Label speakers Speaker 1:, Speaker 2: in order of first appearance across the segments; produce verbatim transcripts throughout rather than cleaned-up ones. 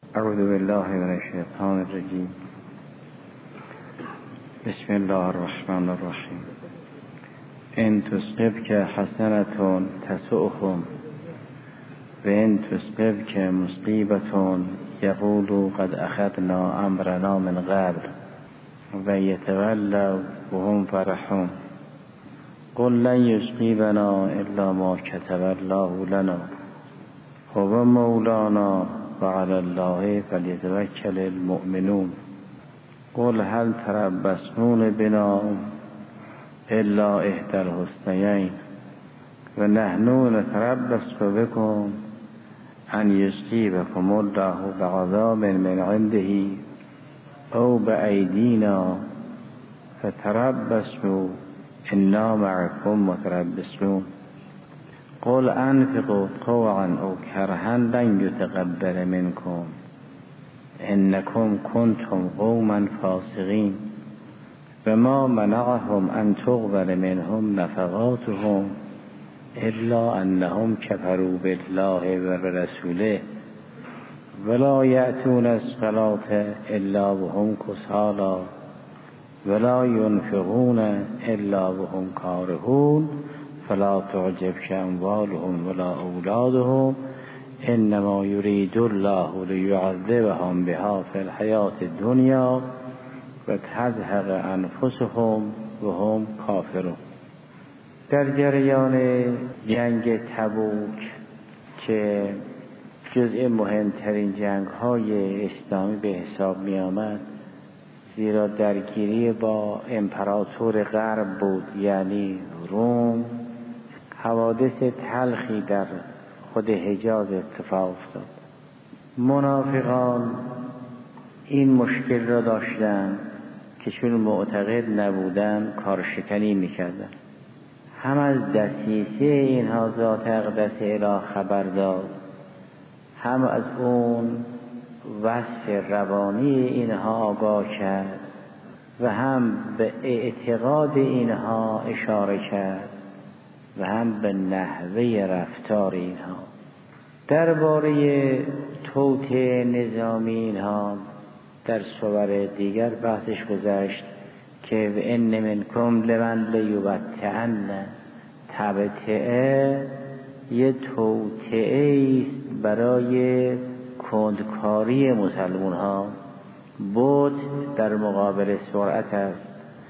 Speaker 1: اعوذ بالله من الشیطان الرجیم. بسم الله الرحمن الرحیم. ان تصبك حسنة تسؤهم و ان تصبك مصیبة یقولوا قد اخذنا امرنا من قبل و یتولوا وهم فرحون. قل لن یصیبنا الا ما کتب الله لنا هو مولانا و علی الله فلیتوکل المؤمنون. قل هل تربصون بنا الا احدی الحسنیین و نحن نتربص بكم ان یصیبکم الله بعذاب من عنده او بأیدینا فتربصوا انا معكم متربصون. قل انفقوا طوعا او کرها لن یتقبل منکم انکم کنتم قوما فاسقین و ما منعهم ان تقبل منهم نفقاتهم الا انهم كفروا بالله و برسوله ولا یأتون الصلاة الا وهم کسالی ولا ينفقون الا وهم کارهون فلا تعجبك اموالهم ولا اولادهم انما يريد الله ليعذبهم بها في الحياة الدنيا و تزهق انفسهم وهم کافرون. در جریان جنگ تبوک که جزء مهمترین جنگ های اسلامی به حساب می آمد، زیرا درگیری با امپراتور غرب بود، یعنی روم، حوادث تلخی در خود حجاز اتفاق افتاد. منافقان این مشکل را داشتند که چون معتقد نبودند کار شکنی میکردند. هم از دسیسه اینها ذات اقدس اله خبر داد، هم از اون وصف روانی اینها آگاه کرد و هم به اعتقاد اینها اشاره کرد و هم به نحوه رفتار اینها. درباره توطئه نظامی اینها در صور دیگر بحثش گذشت که و ان منکم لمن لیبطئن. تبطئه یه توطئه است برای کندکاری مسلمان ها. بطء در مقابل سرعت است.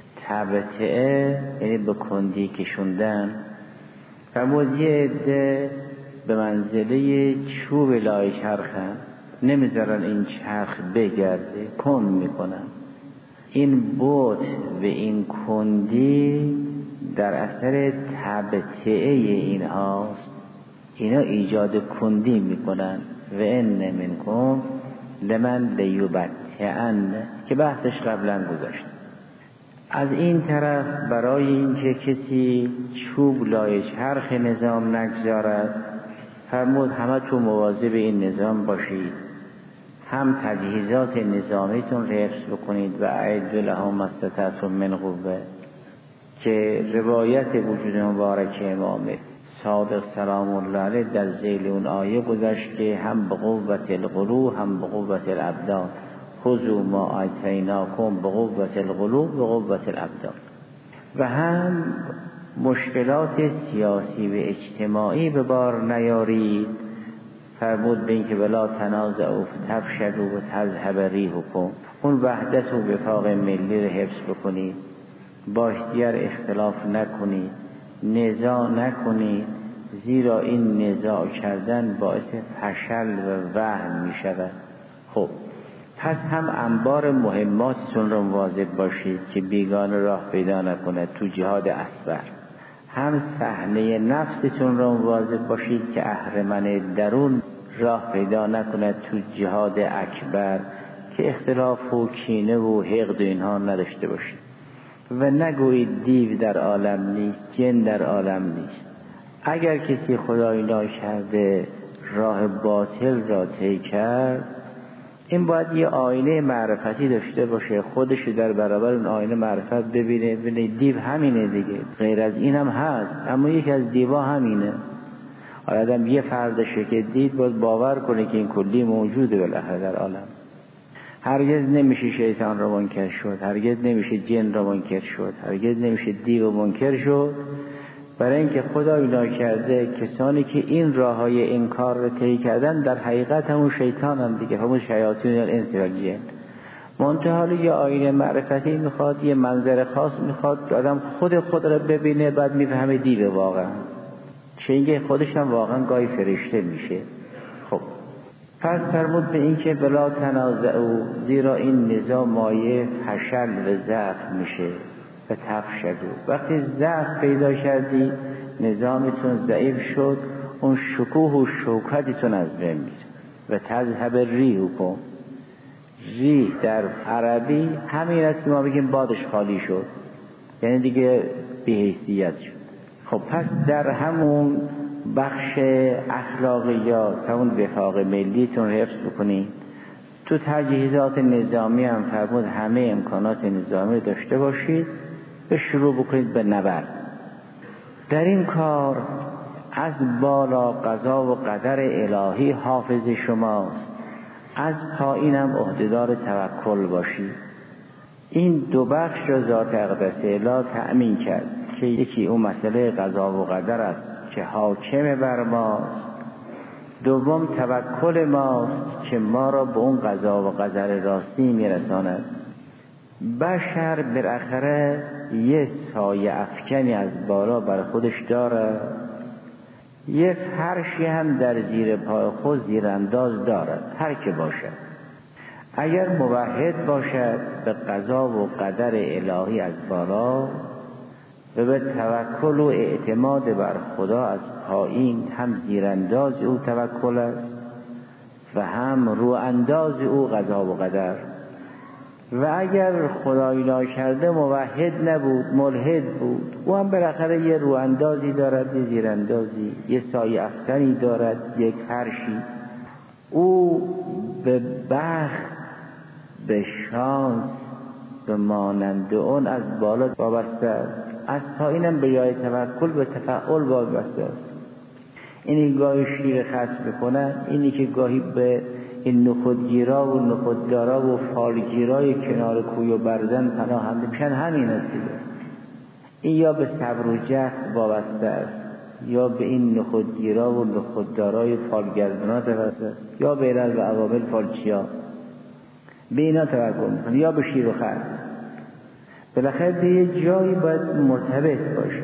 Speaker 1: تبطئه یعنی به کندی کشوندن. فرمود یه عده به منزله چوب لای چرخن، نمیذارن این چرخ بگرده، کند میکنن. این بطء و این کندی در اثر تبطئه اینهاست. اینا ایجاد کندی میکنن. و ان منکم لمن لیبطئن که بحثش قبلا گذاشت. از این طرف برای اینکه کسی چوب لای چرخ نظام نگذارد، فرمود همه تو مواظب این نظام باشید، هم تجهیزات نظامیتون رو حفظ بکنید و اعدوا لهم ما استطعتم من قوة که روایت وجود مبارک امام صادق سلام الله علیه در ذیل اون آیه گذاشت که هم به قوت القلوب هم به قوت الابدان. خذوا ما آتیناکم به قوت القلوب و قوت الابدان. و هم مشکلات سیاسی و اجتماعی به بار نیارید. فرمود به این که ولا تنازعوا فتفشلوا و تذهب ریحکم. اون وحدت و وفاق ملی رو حفظ بکنید، با اختیار اختلاف نکنید، نزاع نکنید، زیرا این نزاع کردن باعث فشل و وهن می شود. خب پس هم انبار مهماتتون رو مواظب باشید که بیگانه راه پیدا نکند تو جهاد اصغر. هم صحنه نفستون رو مواظب باشید که اهرمن درون راه پیدا نکند تو جهاد اکبر که اختلاف و کینه و حقد اینها نداشته باشید. و نگویید دیو در عالم نیست، جن در عالم نیست. اگر کسی خدای ناکرده راه باطل را طی کرد، این باید یه آینه معرفتی داشته باشه، خودش در برابر اون آینه معرفت ببینه، ببینه دیو همینه دیگه، غیر از این هم هست، اما یکی از دیوا همینه. آدم یه فردشه که دید باید باور کنه که این کلی موجوده بالاخره در عالم. هرگز نمیشه شیطان را منکر شد، هرگز نمیشه جن را منکر شد، هرگز نمیشه دیو منکر شد، برای اینکه خدا اینا کرده کسانی که این راههای انکار رو طی کردن در حقیقت همون شیطان هم دیگه، همون شیاطین الانس و الجن. منتها یه آینه معرفتی میخواد، یه منظر خاص میخواد که آدم خود خود رو ببینه، بعد میفهمه دیو واقعا چه اینکه خودش هم واقعا گاهی فرشته میشه. خب پس فرمود به این که بلا تنازعوا، زیرا این نزاع مایه فشل و ضعف میشه و تفشدو. وقتی ضعف پیدا کردی، نظامتون ضعیف شد، اون شکوه و شوکتتون از بین میره و تذهب ریح کن. ریح در عربی همین است که ما بگیم بادش خالی شد، یعنی دیگه بی‌حیثیت شد. خب پس در همون بخش اخلاقیات، همون وفاق ملیتون حفظ بکنید. تو تجهیزات نظامی هم فرمود همه امکانات نظامی داشته باشید و شروع بکنید به نبرد. در این کار از بالا قضا و قدر الهی حافظ شماست، از پایین هم عهدهدار توکل باشید. این دو بخش را ذات اقدس اله تأمین کرد که یکی اون مسئله قضا و قدر است که حاکم بر ماست، دوم توکل ماست که ما را به اون قضا و قدر راستی میرساند. بشر بالاخره یه سایه افکنی از بالا بر خودش داره، یه فرشی هم در زیر پای خود زیرانداز دارد. هر که باشد، اگر موحد باشد به قضا و قدر الهی از بالا و به توکل و اعتماد بر خدا از پایین، هم زیرانداز او توکل است و هم رو انداز او قضا و قدر. و اگر خدایی ناکرده موحد نبود، ملحد بود، او هم بالاخره یه رو اندازی دارد، یه زیراندازی، یه سایه افکنی دارد، یک فرشی. او به بخت، به شانس، به مانند اون از بالا وابسته است، از پایینم به جای توکل به تفعل وابسته است. اینی گاهی شیر خصم بکنن، اینی که گاهی به این نخودگیرا و نخوددارا و فالگیرای کنار کوی و برزن پناه هم میشن، همین است دیگه. این یا به صبر و جهد وابسته است، یا به این نخودگیرا و نخوددارای فالگردنا توسط است، یا به علل و عوامل فالچیا، به اینا توکل میکنه، یا به شیر و خصم. بالاخره به یه جایی باید مرتبط باشه.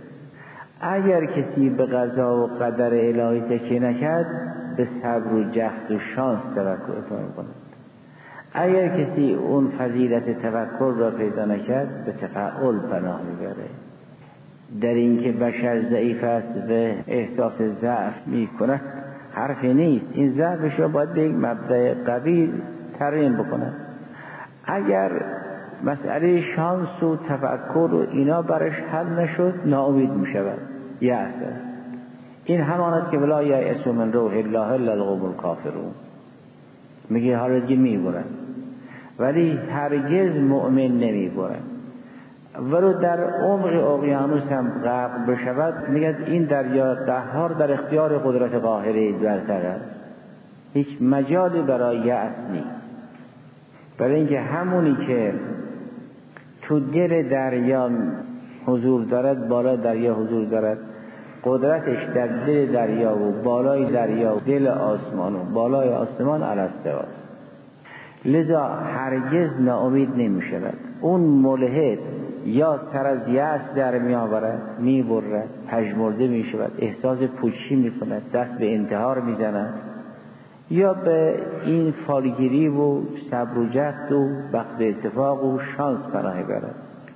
Speaker 1: اگر کسی به قضا و قدر الهی تکیه نکرد، به صبر و جهد و شانس توکل میکنه. اگر کسی اون فضیلت توکل را پیدا نکرد، به تفعل پناه میبره. در این که بشر ضعیف است و احساس ضعف میکنه حرفی نیست. این ضعفش را باید به یک مبدأ قوی ترمیم بکنه. اگر مسئله شانس و تفکر و اینا برش حل نشد، ناامید میشود، یأس است. این همانست که ولا یأس من روح الله الا القوم الکافرون. میگه حالا دیگه میبرن، ولی هرگز مؤمن نمیبرن. ولو در عمق اقیانوس هم غرق بشود، میگه این دریا قهار در اختیار قدرت قاهره برتر است، هیچ مجالی برای یأس نیست. برای اینکه همونی که تو دل دریا حضور دارد، بالای دریا حضور دارد، قدرتش در دل دریا و بالای دریا و دل آسمان و بالای آسمان الاستواست. لذا هرگز ناامید نمی شود. اون ملحد یا سر از یأس در می آورد، می برد، پژمرده می شود، احساس پوچی می کند، دست به انتحار می زند، یا به این فالگیری و صبر و جهد و بخت اتفاق و شانس پناه برد.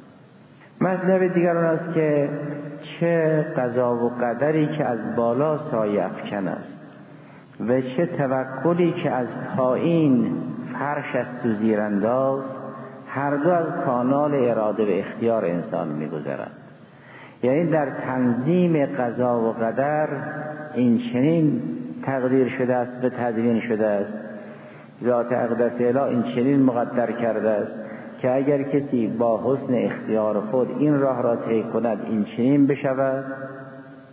Speaker 1: مطلب دیگر اون است که چه قضا و قدری که از بالا سایه افکن است و چه توکلی که از پایین فرش است و زیرانداز، هر دو از کانال اراده و اختیار انسان می‌گذرند. یعنی در تنظیم قضا و قدر این چنین تقدیر شده است و تدوین شده است، ذات اقدس اله این چنین مقدر کرده است که اگر کسی با حسن اختیار خود این راه را طی کند این چنین بشود،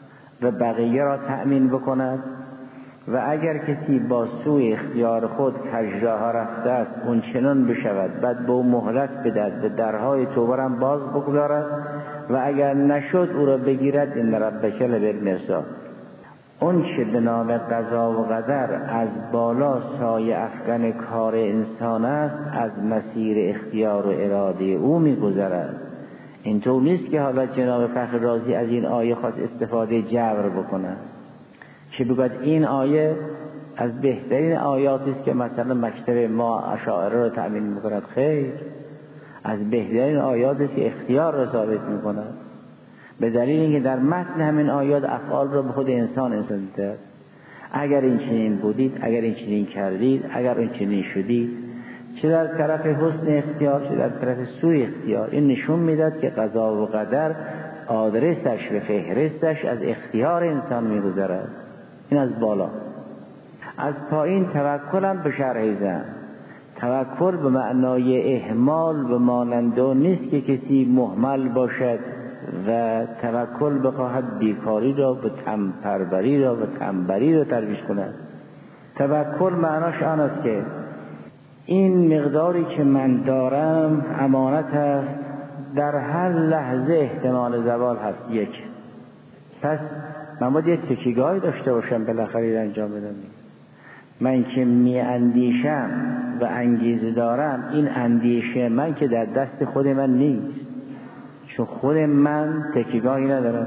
Speaker 1: و بقیه را تأمین بکند و اگر کسی با سوی اختیار خود کجراه رفته است اون چنان بشود، بعد به او مهلت بدهد، به درهای توبه را باز بگذارد و اگر نشد او را بگیرد. ان ربک لبالمرصاد. اون چه به نام قضا و قدر از بالا سایه افکن کار انسان است از مسیر اختیار و اراده او میگذرد. اینطور نیست که حالا جناب فخر رازی از این آیه خواست استفاده جبر بکنه که بگوید این آیه از بهترین آیاتی است که مثلا مکتب ما اشاعره را تأمین میکند. خیر، از بهترین آیاتی است که اختیار را ثابت میکند، به دلیل اینکه در متن همین آیات افعال را به خود انسان انسان دیده. اگر این چنین بودید، اگر این چنین کردید، اگر این چنین شدید، چه در طرف حسن اختیار چه در طرف سوء اختیار. این نشون میداد که قضا و قدر آدرسش و فهرستش از اختیار انسان میگذرد. این از بالا. از پایین توکل هم به شرح زن. توکل به معنای اهمال به ماننده نیست که کسی مهمل باشد و توکل بخواهد بیکاری را و تنپروری را و تنبری را ترویج کند. توکل معناش آن است که این مقداری که من دارم امانت است، در هر لحظه احتمال زوال هست. یک، پس من باید یک تکیگاهی داشته باشم بالاخره این انجام بدم. من که می اندیشم و انگیزه دارم، این اندیشه من که در دست خود من نیست، چون خود من تکیگاهی ندارم،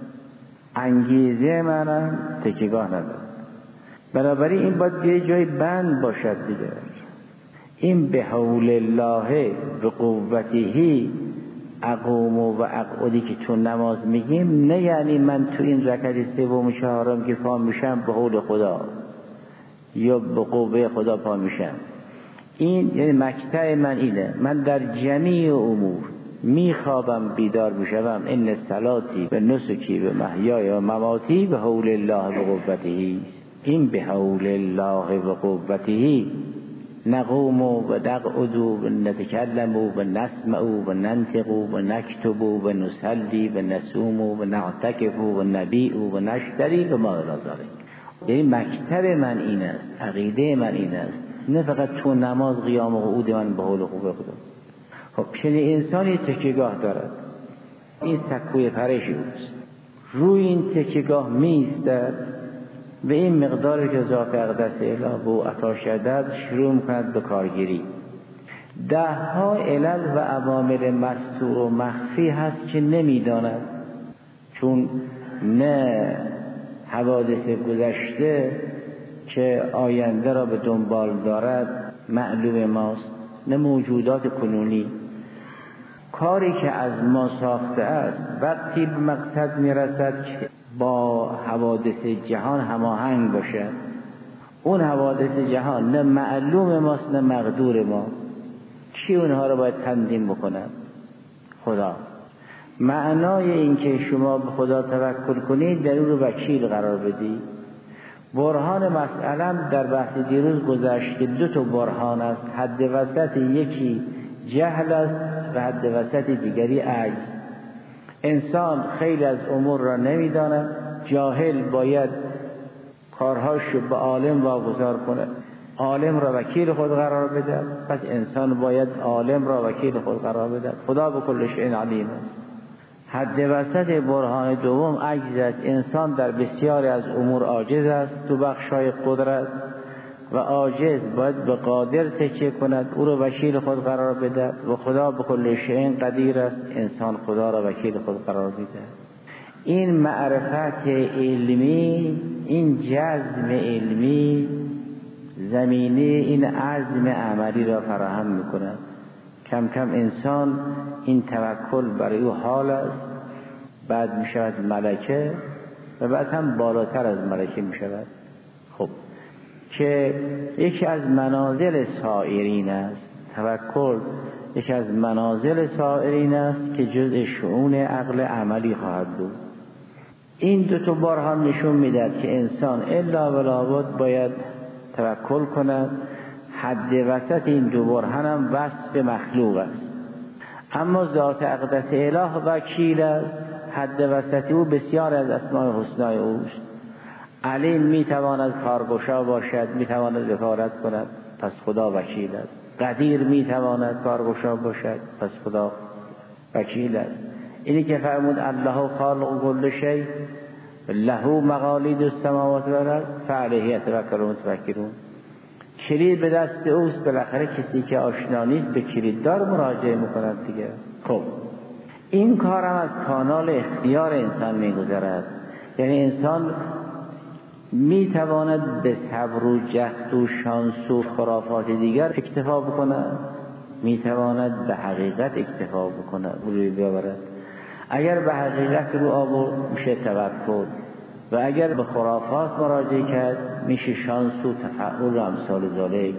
Speaker 1: انگیزه منم تکیگاه ندارم. بنابراین این باید یه جای بند باشد دیگه. این به حول الله و قوتهی اقوم و اقعدی که تو نماز میگیم، نه یعنی من تو این رکعت سوم چهارم که پا میشم به حول خدا یا به قوه خدا پا میشم. این یعنی مکتب من اینه، من در جمیع امور میخوابم بیدار میشم. این صلاتی و نسکی و محیای و مماتی به حول الله و قوتهی. این به حول الله و قوتهی نقوم و نقعد و نتکلم و نسمع و ننطق و نکتب و نصلی و نصوم و نعتکف و نبیع و نشتری و ما الی ذلک. یعنی مکتب من این است، عقیده من این است، نه فقط تو نماز قیام و قعود من به حول خوب خدا. خب چنین انسانی تکیگاه دارد، این سکوی پرشی اوست، روی این تکیگاه می‌ایستد به این مقداری که ذات اقدس اله به او عطا شدد شروع می‌کند به کارگیری. ده ها علل و عوامل مستور و مخفی هست که نمی‌داند، چون نه حوادث گذشته که آینده را به دنبال دارد معلوم ماست، نه موجودات کنونی. کاری که از ما ساخته است وقتی به مقصد میرسد که با حوادث جهان هماهنگ باشد. اون حوادث جهان نه معلوم ماست نه مقدور ما. کی اونها را باید تنظیم بکند؟ خدا. معنای این که شما به خدا توکل کنید در اون رو وکیل قرار بدید. برهان مسئله در بحث دیروز گذشت که دو تا برهان است، حد وسط یکی جهل است و حد وسط دیگری عجز. انسان خیلی از امور را نمیداند، جاهل باید کارهاش رو به عالم واگذار کنه، عالم را وکیل خود قرار بده، پس انسان باید عالم را وکیل خود قرار بده. خدا به کل شیء علیم است. حد وسط برهان دوم عجز است. انسان در بسیاری از امور عاجز است تو بخشای قدرت و عاجز باید به قادر تکیه کند، او را وکیل خود قرار بده و خدا به کل شیء قدیر است. انسان خدا را وکیل خود قرار بده. این معرفت علمی، این جزم علمی زمینه این عزم عملی را فراهم میکند. کم کم انسان این توکل برای او حال است، بعد می شود ملکه و بعد هم بالاتر از ملکه می شود. خب که یکی از منازل سائرین است، توکل یکی از منازل سائرین است که جزء شؤون عقل عملی خواهد بود. این دو تا برهان نشون میدهد که انسان الا بلابد باید توکل کند. حد وسط این دو برهان هم وصف مخلوق است، اما ذات اقدس اله وکیل است، حد وسطی او بسیار از اسماء حسنای اوست. علیم میتواند کارگشا باشد، میتواند وکالت کند، پس خدا وکیل است. قدیر میتواند کارگشا باشد، پس خدا وکیل است. اینی که فرمود الله خالق کل شیء له مقالید السماوات و الارض فعلیه یتوکل المتوکلون. کلید به دست اوست. بالاخره کسی که آشنا نیست به کلیددار مراجعه میکند دیگه. خب این کارم از کانال اختیار انسان میگذرد. یعنی انسان میتواند به صبر و جهد و شانس و خرافات دیگر اکتفا بکند، میتواند به حقیقت اکتفا بکند، روی بیاورد. اگر به حقیقت رو آورد میشه توکل، و اگر به خرافات مراجعه کرد میشه شانس و تفعل و امثال ذالک.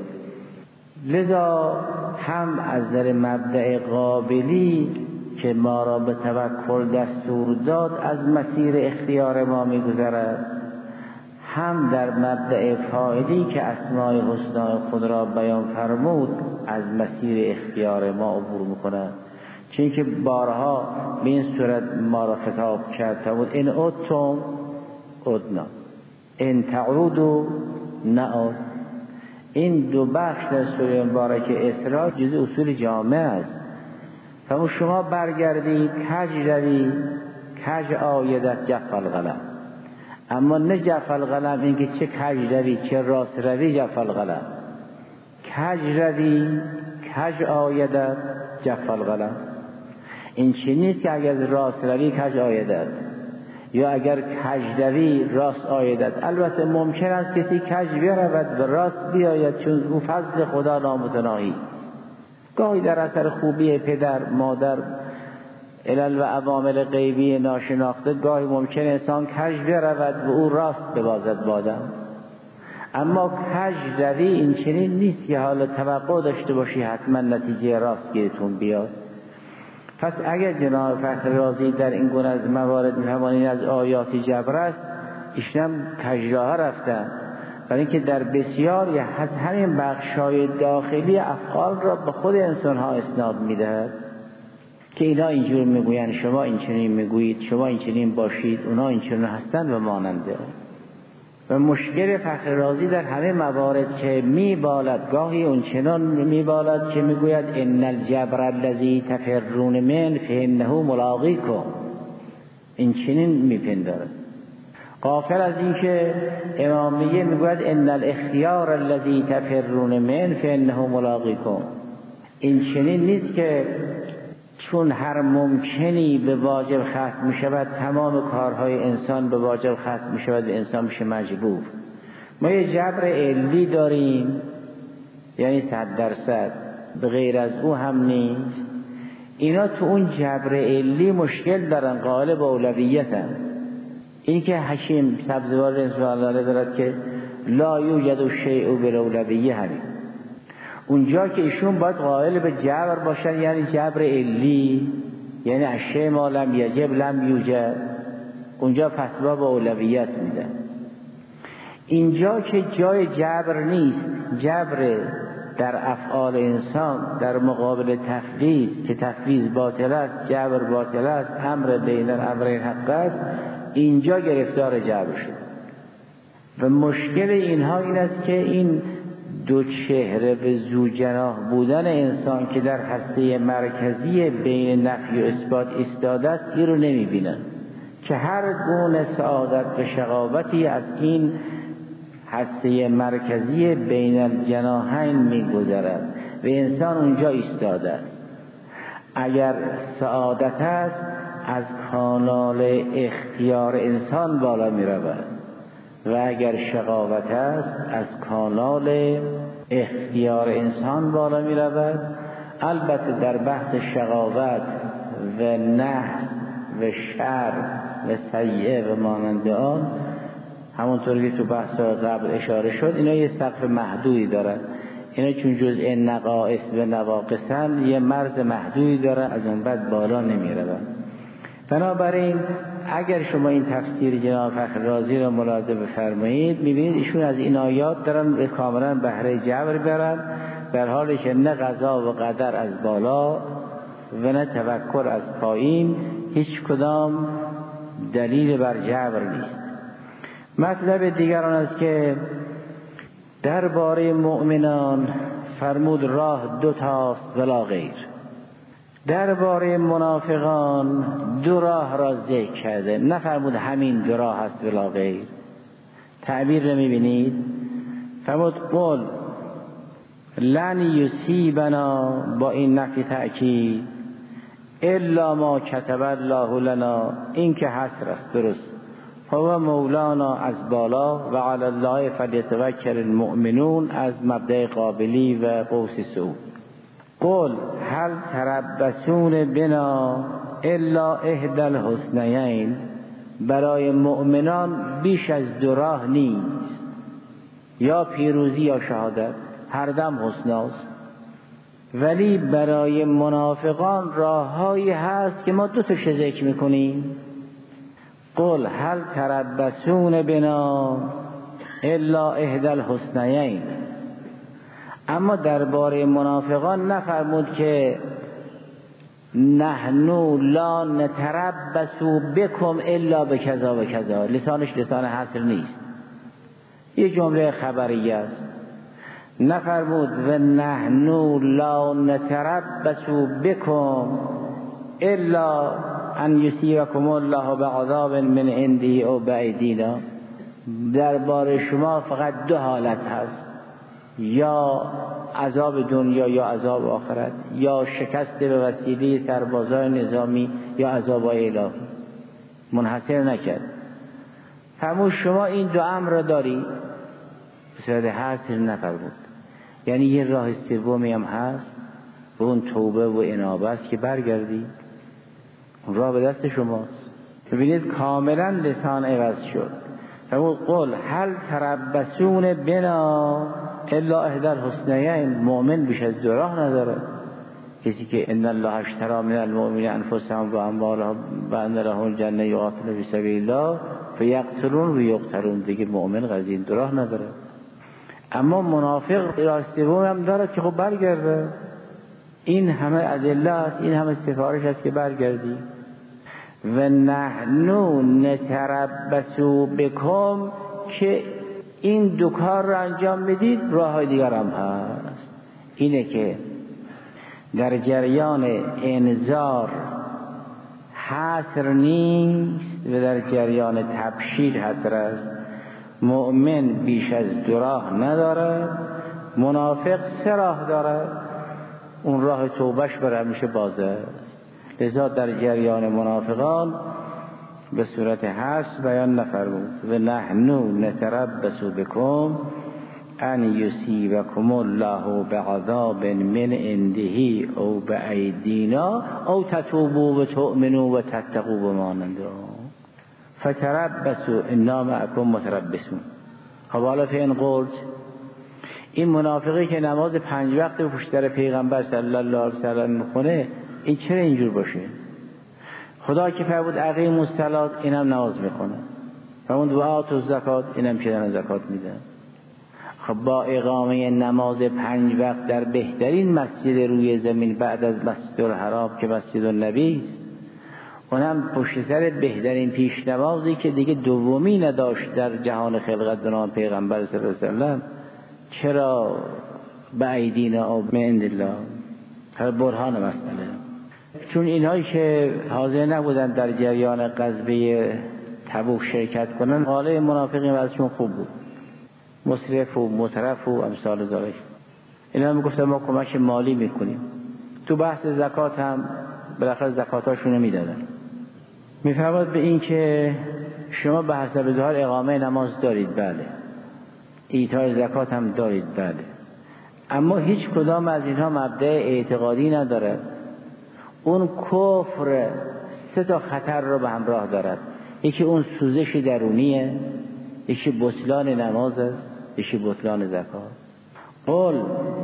Speaker 1: لذا هم از در مبدأ قابلی که ما را به توکل دستور داد از مسیر اختیار ما میگذرد، هم در مبدأ فاعلی که اسماء حسنای خود را بیان فرمود از مسیر اختیار ما عبور میکنه. چون که بارها به این صورت ما را خطاب کرد تا بود این عدتم عدنا ان تعودوا نعود. این دو بخش در سوره مبارکه اسراء جزء اصول جامع است. فرمود شما برگردید کج روی کج آیدت جف القلم، اما نه جف القلم اینکه چه کج روی چه راست روی جف القلم. کج روی کج آیدت جف القلم. این چی نیست که اگر راست روی کج آیدت یا اگر کج روی راست آیدت. البته ممکن است کسی کج برود و راست بیاید، چون او فضل خدا نامتناهی. گاهی در اثر خوبی پدر مادر علل و عوامل غیبی ناشناخته گاهی ممکن انسان کج برود و او راست ببازد بادم. اما کج روی این چنین نیست که حالا توقع داشته باشی حتما نتیجه راست گیرتون بیاد. پس اگر جناب فخر رازی در این گونه از موارد می‌فرمایند از آیات جبر است، ایشون کج راه رفتن، برای اینکه در بسیاری از همین بخش‌های داخلی افعال را به خود انسان‌ها اسناد می‌دهد که اینا اینجور میگویند، شما این چنین میگویید، شما این چنین باشید، اونا این چنین هستند و ماننده. و مشکل فخر رازی در همه موارد که میبالد، گاهی اون چنان میبالد که میگوید ان الجبر الذی تفرون من فانه ملاقیکم. این چنین میپندارد. غافل از این که امامیه میگوید ان الاختیار الذی تفرون من فانه ملاقیکم. این چنین نیست که چون هر ممکنی به واجب ختم می شود تمام کارهای انسان به واجب ختم می شود و انسان میشه مجبور. ما یه جبر علی داریم، یعنی صد درصد، به غیر از او هم نیست. اینا تو اون جبر علی مشکل دارن، غالب اولویتن. این که حکیم سبزوار رضوان الله دارد که لا یوجد شیء بالاولویه، همین اونجا که ایشون باید قائل به جبر باشن، یعنی جبر علی، یعنی اشیاء ما لم یجب لم یوجد، اونجا فتوا به اولویت میده. اینجا که جای جبر نیست، جبر در افعال انسان در مقابل تفویض که تفویض باطل است، جبر باطل است، امر بین الامرین حق است، اینجا گرفتار جبر شد. و مشکل اینها این است که این دو چهره به ذو جناح بودن انسان که در هسته مرکزی بین نفی و اثبات ایستاده است، این رو نمیبینن که هر گونه سعادت و شقاوتی از این هسته مرکزی بین الجناحین میگذرد و انسان اونجا ایستاده است. اگر سعادت است از کانال اختیار انسان بالا میرود و اگر شقاوت است از کانال اختیار انسان بالا می رود. البته در بحث شقاوت و نحس و شر و سیئه و مانند آن، همونطوری که تو بحث قبل اشاره شد، اینا یه سقف محدودی دارن. اینا چون جزء نقائص و نواقصن یه مرز محدودی دارن، از اون بعد بالا نمی رود. بنابراین اگر شما این تفسیر جناب فخر رازی را ملاحظه بفرمایید، میبینید ایشون از این آیات دارن کاملا بهره جبر برن، در حالی که نه قضا و قدر از بالا و نه توکل از پایین هیچ کدام دلیل بر جبر نیست. مطلب دیگران است که درباره مؤمنان فرمود راه دو تاست ولا غیر. درباره منافقان دو راه را ذکر کرده، نفرمود همین دو راه است ولا غیر. تعبیر رو میبینید؟ فرمود قل لن یصیبنا، با این نفی تأکید، الا ما کتب الله لنا، این که حصر است، درست، هو مولانا از بالا و علی الله فلیتوکل المؤمنون از مبدأ قابلی و قوس سعود. قل هل تربصون بنا الا احدی الحسنیین، برای مؤمنان بیش از دو راه نیست، یا پیروزی یا شهادت، هر دم حسناست. ولی برای منافقان راههایی هست که ما دو تاش ذکر میکنیم. قل هل تربصون بنا الا احدی الحسنیین. اما درباره منافقان نفرمود که نحنو لا نتربص بکم الا بکذا و کذا، لسانش لسان حصر نیست، یه جمله خبریه است. نفرمود و نحنو لا نتربص بکم الا ان یصیبکم الله بعذاب من عنده او بایدینا. درباره شما فقط دو حالت هست، یا عذاب دنیا یا عذاب آخرت، یا شکست به وسیله سربازان نظامی یا عذاب الهی. منحصر نکرد. فرمود شما این دو امر را داری، به صورت حصر نفرمود. یعنی یه راه سومی هم هست و اون توبه و انابه است که برگردی، اون راه به دست شماست. ببینید کاملا لسان عوض شد. فرمود قل هل تربصون بنا الا احدی الحسنیین. مؤمن بیش از دو راه نداره. کسی که ان الله اشتری من المؤمنین انفسهم و اموالهم و ان لهم الجنه یقاتلون فی سبیل الله فیقتلون و یقتلون، دیگه مؤمن قضیه دو راه نداره. اما منافق راه سوم هم داره که خب برگرده. این همه ادله است، این همه سفارش است که برگردی. و نحنو نتربص بکم، که این دو کار را انجام بدید. راه های دیگر هم هست، اینه که در جریان انذار حصر نیست و در جریان تبشیر حصر است. مؤمن بیش از دو راه نداره، منافق سه راه داره، اون راه توبهش بر همیشه بازه است. لذا در جریان منافقان به صورت حصر بیان نفرمود و نحنو نتربص بکم ان یصیبکم الله بعذاب من عنده او بایدینا او تتوبوا و تؤمنوا و تتقوا بمانند فتربصوا انا معکم متربصون. خب حالا فین قلت، این منافقی که نماز پنج وقت به پشت در پیغمبر صلی الله علیه و سلم میخونه، این چرا اینجور باشه؟ خدا که فرمود اقیموا الصلاة، اینم نماز میخونه. فرمود و آتوا الزکات، اینم که دارن زکات میدن. خب با اقامه نماز پنج وقت در بهترین مسجد روی زمین بعد از مسجد الحرام که مسجد النبی است، اونم پشت سر بهترین پیش نمازی که دیگه دومی نداشت در جهان خلقت به نام پیغمبر صلی الله علیه و سلم، چرا بعیدینا او من عند الله؟ هر برهان مسئله. چون اینهایی که حاضر نبودن در جریان غزوه تبوک شرکت کنن، حاله منافقین ازشون خوب بود، مصرف و مترف و امثال ذالک. اینا میگفتن ما کمک مالی میکنیم. تو بحث زکات هم بالاخره زکاتاشون میدادن. میفرماد به این که شما به حسب ظاهر اقامه نماز دارید، بله، ایتای زکات هم دارید، بله، اما هیچ کدام از اینها مبدأ اعتقادی نداره. اون کفر سه تا خطر رو به همراه دارد. یکی اون سوزش درونیه، یکی بطلان نماز است، یکی بطلان زکات. قل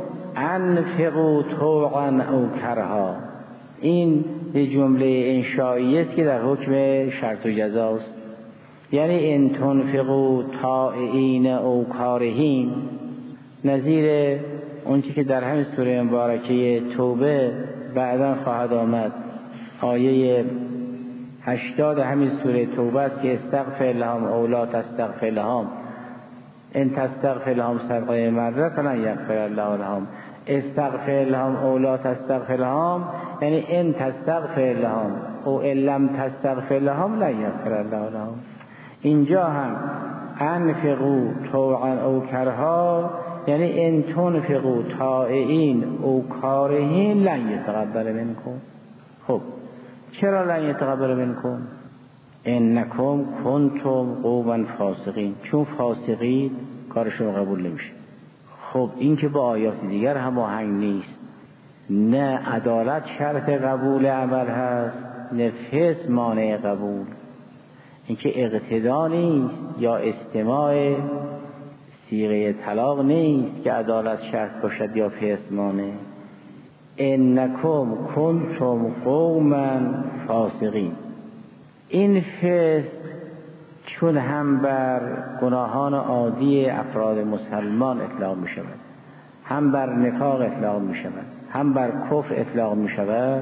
Speaker 1: انفقوا طوعا او کرها، این یه جمله انشائیه است که در حکم شرط و جزاست. یعنی ان تنفقوا طائعین او کارهین، نظیر اون چی که در همین سوره مبارکه توبه بعداً خواهد آمد. آیه هشتاد همین سوره توبه است که استغفر لهم او لا تستغفر لهم ان تستغفر لهم سبعین مره فلن یغفر الله لهم. استغفر لهم او لا تستغفر لهم یعنی ان تستغفر لهم او ان لم تستغفر لهم لن یغفر الله لهم. اینجا هم انفقوا طوعا او کرها یعنی ان تنفقوا طائعین او کارهین لن یتقبل منکم. خب چرا لن یتقبل منکم؟ انکم کنتم قوما فاسقین، چون فاسقید کارشون قبول نمیشه. خب این که با آیات دیگر هماهنگ نیست. نه عدالت شرط قبول عمل هست، نه فسق مانع قبول. این که اقتدا نیست یا استماع صیغه طلاق نیست که عدالت شرط باشد یا فسق مانع. انکم کنتم قوما فاسقین، این فسق چون هم بر گناهان عادی افراد مسلمان اطلاق می شود، هم بر نفاق اطلاق می شود، هم بر کفر اطلاق می شود،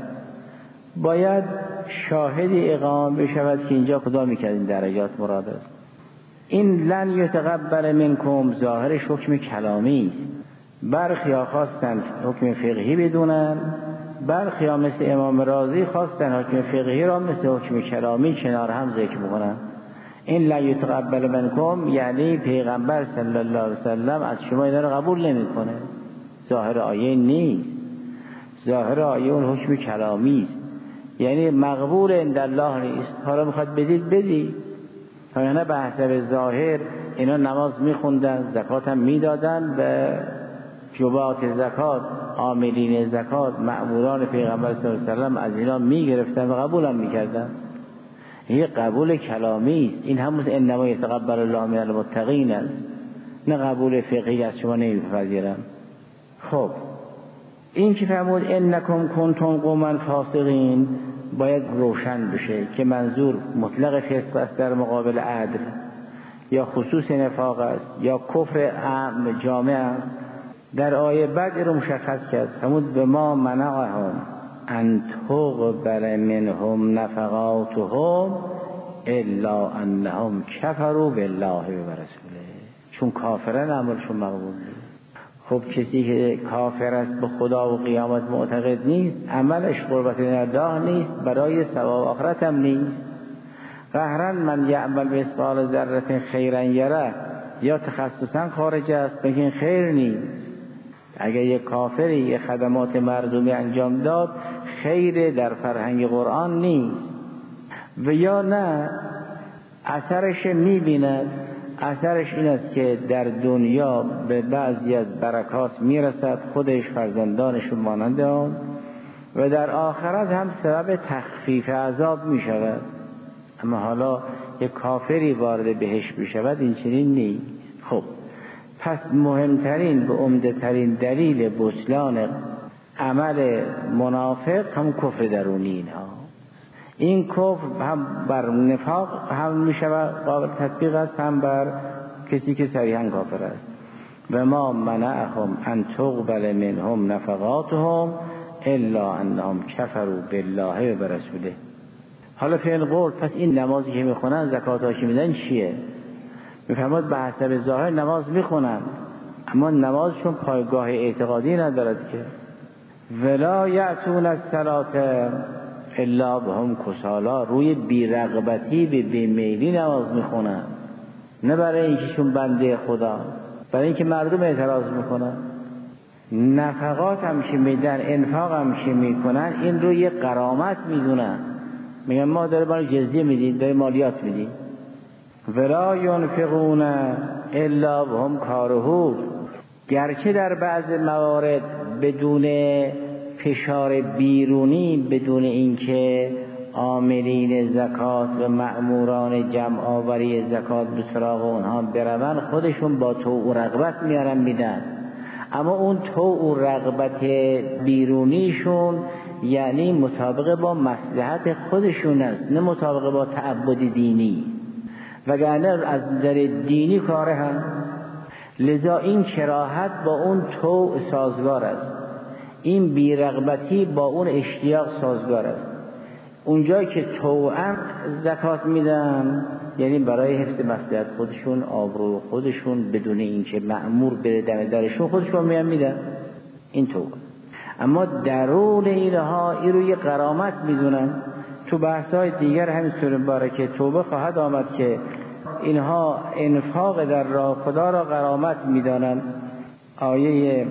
Speaker 1: باید شاهدی اقامه بشود که اینجا کدامی که این درجات مراد است. این لن یتقبل منکم ظاهرش حکم کلامی است. برخیا خواستن حکم فقهی بدونن، برخیا مثل امام رازی خواستن حکم فقهی را مثل حکم کلامی کنار هم ذکر بکنن. این لا یتقبل منکم یعنی پیغمبر صلی الله علیه وسلم از شما اینا رو قبول نمیکنه. ظاهر آیه نیست، ظاهر آیه اون حکم کلامی است، یعنی مقبول عند الله نیست. حالا میخواد بدید بدید، نه به حسب ظاهر اینا نماز میخوندن، زکات هم میدادن، به جبات زکات، عاملین زکات، مأموران پیغمبر صلی الله علیه وسلم از اینا میگرفتن و قبول هم میکردن. این قبول کلامی است. این همون انما یتقبل الله من المتقین است، نه قبول فقهی از شما نمیپذیرم. خب این که فرمود انکم کنتم قوما فاسقین باید روشن بشه که منظور مطلق فسق است در مقابل عدل، یا خصوص نفاق است، یا کفر عام جامع است. در آیه بعد رو مشخص کرد، فرمود به ما منعهم ان تقبل منهم نفقاتهم الا انهم کفروا بالله و رسوله. چون کافرن عملشون مقبول نیست. خب کسی که کافر است به خدا و قیامت معتقد نیست، عملش قربت الله نیست، برای ثواب آخرت هم نیست. قهرا من یعمل مثقال ذره خیرا یره، یا تخصصا خارج است بگین خیر نیست. اگر یک کافری یک خدمات مردمی انجام داد خیر در فرهنگ قرآن نیست، و یا نه اثرش میبیند. اثرش این است که در دنیا به بعضی از برکات میرسد، خودش فرزندانش مانند آن، و در آخرت هم سبب تخفیف عذاب میشود. اما حالا یک کافری وارد بهشت بشود این چنین نیست. خب پس مهمترین و عمده ترین دلیل بطلان عمل منافق هم کفر درونی اینها. این کفر هم بر نفاق هم می شود قابل تطبیق است، هم بر کسی که صریحا کافر است. و ما منعهم ان تقبل منهم نفقاتهم الا انهم کفروا بالله و برسوله. حالا فعل قول، پس این نمازی که میخونن، زکات که میدن چیه؟ میفرماد به حسب ظاهر نماز میخونن، اما نمازشون پایگاه اعتقادی ندارد که. ولا یأتون الصلاة الا بهم کسالا، روی بیرغبتی به بیمیلی نماز میخونن، نه برای اینکه چون بنده خدا، برای اینکه مردم اعتراض میکنن. نفقات هم که میدن، انفاق هم که میکنن، این رو یه غرامت میدونن، میگن ما داره برای جزیه میدید، داره مالیات میدید. ولا ینفقون الا بهم کارهون، گرچه در بعض موارد بدون فشار بیرونی، بدون اینکه عاملین زکات و مأموران جمع آوری زکات به سراغ اونها برون، خودشون با طوع و رغبت میارن میدن. اما اون طوع و رغبت بیرونیشون یعنی مطابق با مصلحت خودشون است، نه مطابق با تعبد دینی، وگرنه از نظر دینی کاره هم. لذا این کراهت با اون طوع سازگار است، این بیرغبتی با اون اشتیاق سازگار است. اونجایی که طوعا زکات میدن یعنی برای حفظ مصلحت خودشون، آبرو خودشون، بدون اینکه مأمور بره دم درشون خودشون میان میدن، این طوع. اما درون اینها این رو یه غرامت میدونن. تو بحث‌های دیگر همین سوره مبارکه توبه خواهد آمد که اینها انفاق در راه خدا را غرامت میدانند. آیه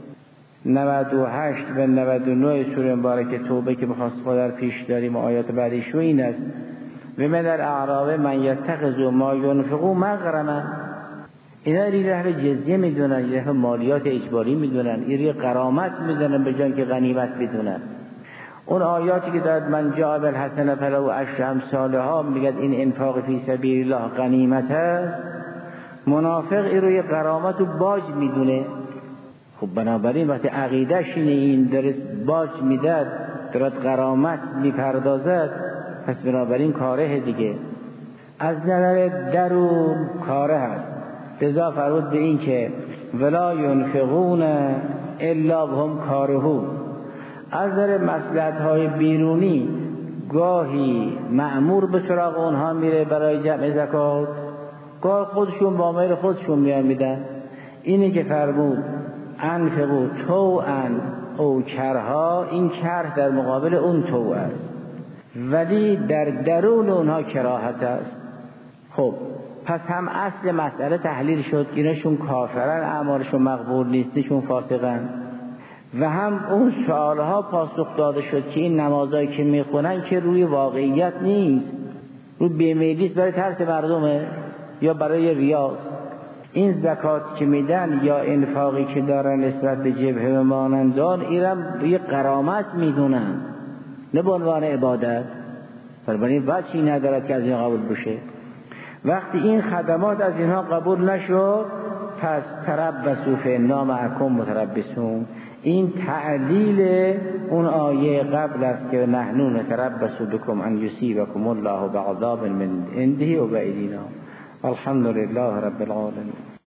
Speaker 1: نود و هشت و نود و نه سوره مبارکه توبه که بخواست خدا در پیش داریم و آیات بعدیش رو این است: و من الاعراب من یتخذ ما ینفقوا مغرما. اینا این اهل جزیه میدونن، این اهل مالیات اجباری میدونن، این غرامت میدونن به جای که غنیمت بدونن. اون آیاتی که داد من جاء بالحسنة فله عشر امثالها میگه این انفاق فی سبیل الله غنیمت است، منافق این رو یه غرامت و باج میدونه. خب بنابراین وقتی عقیدهش اینه این داره باج میداد، داره غرامت میپردازد، پس بنابراین کاره دیگه. از نظر درون کاره هست. لذا فرمود به این که ولا ينفقون الا وهم کارهون. از نظر مصلحت‌های بیرونی گاهی مأمور به سراغ اونها میره برای جمع زکات، گاه خودشون با میل خودشون میان میدن. اینی که فرمود انفقوا طوعا او کرها، این کره در مقابل اون طوع است، ولی در درون اونها کراهت است. خب پس هم اصل مسئله تحلیل شد که اینشون کافرن، اعمالشون مقبول نیست، نشون فاسقن، و هم اون سوالها پاسخ داده شد که این نمازایی که میخونن که روی واقعیت نیست، روی بیمیلیست، برای ترس مردمه یا برای ریاست. این زکات که میدن یا انفاقی که دارن نسبت به جبهه و مانندان، ایرم روی غرامت میدونن، نه به عنوان عبادت. بنابراین وجهی ندارد که از این قبول بشه. وقتی این خدمات از اینها قبول نشد، پس تربصوا فإنا معکم متربصون. این تعلیل اون آیه قبل است که نحن نتربص بكم ان یصیبکم الله بعذاب من عنده و بأیدینا. الحمد لله رب العالمین.